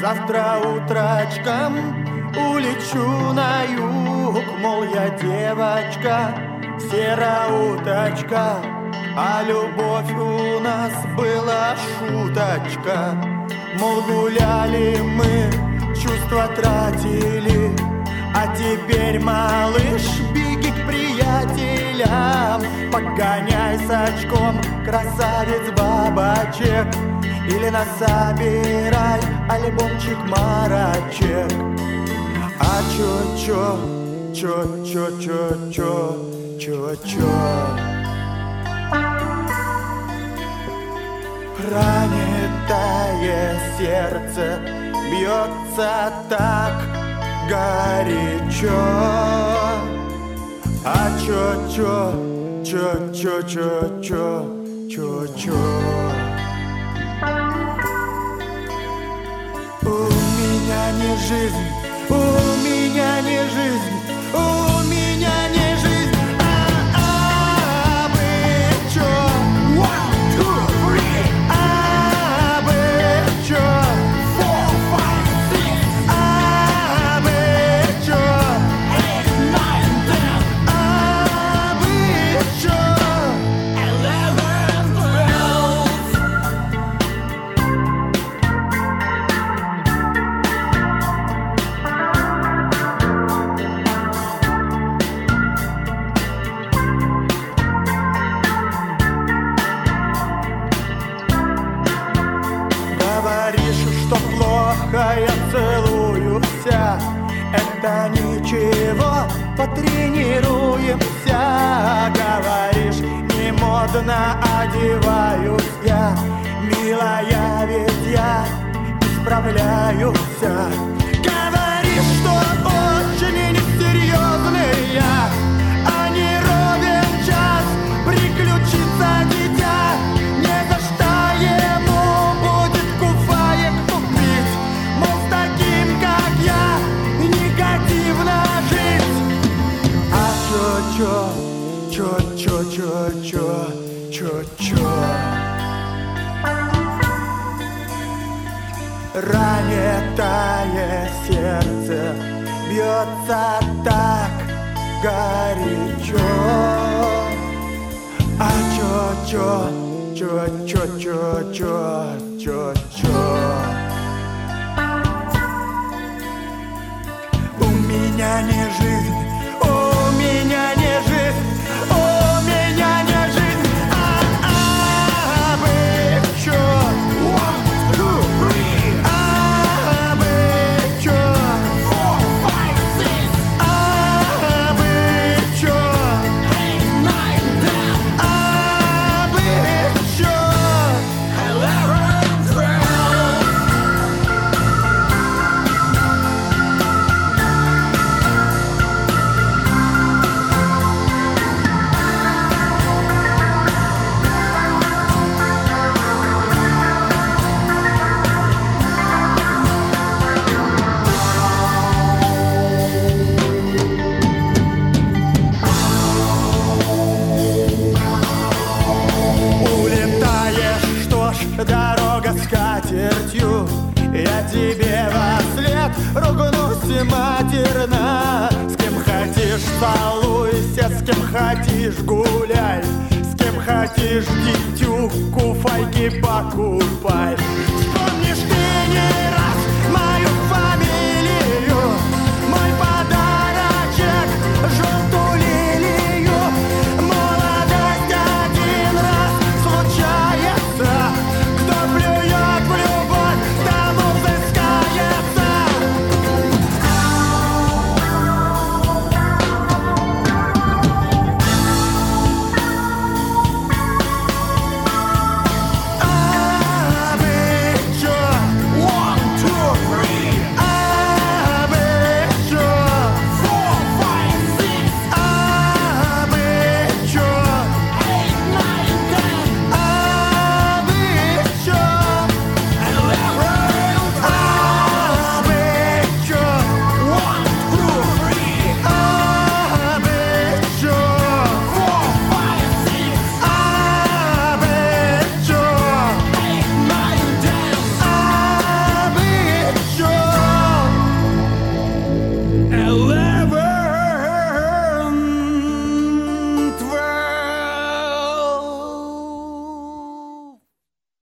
Завтра утрачком улечу на юг, мол, я девочка, сероуточка, а любовь у нас была шуточка. Мол, гуляли мы, чувства тратили, а теперь, малыш, беги к приятелям, погоняй с очком красавиц бабочек или насобирай альбомчик марочек. А чё-чё, чё-чё-чё-чё, чё-чё. Ранитое сердце бьется так горячо. А чё-чё, чё-чё-чё-чё, чё-чё. У меня не жизнь, у меня не жизнь, у меня не жизнь, а бы чё? One, two, three. А бы чё? Four, five, six. А бы чё? Eight, nine, ten. А бы чё? 11, 12. Говоришь, что плохо я целуюся, это ничего, потренируемся. Говоришь, не модно одеваюсь я, милая, ведь я исправляюся. Говоришь, что очень несерьезный я, а не ровен час приключится дитя. Не за что ему будет куфаек купить, мол, с таким, как я, негативно жить. А чё-чё, чё-чё-чё-чё, чё-чё. Ранитое сердце бьется так горячо. А чё-чё, чё-чё-чё-чё, чё-чё. У меня не жизнь, у меня не жизнь, у меня не жизнь, а бы чё? One, two, three. А бы чё? Four, five, six. А бы чё? Eight, nine, ten. А бы чё? 11, 12. Улетаешь, что ж, дорога с катертью, я тебе вослед ругнусь матерно. С кем хотишь целуйся, с кем хотишь гуляй, с кем хотишь дитю куфайки покупай.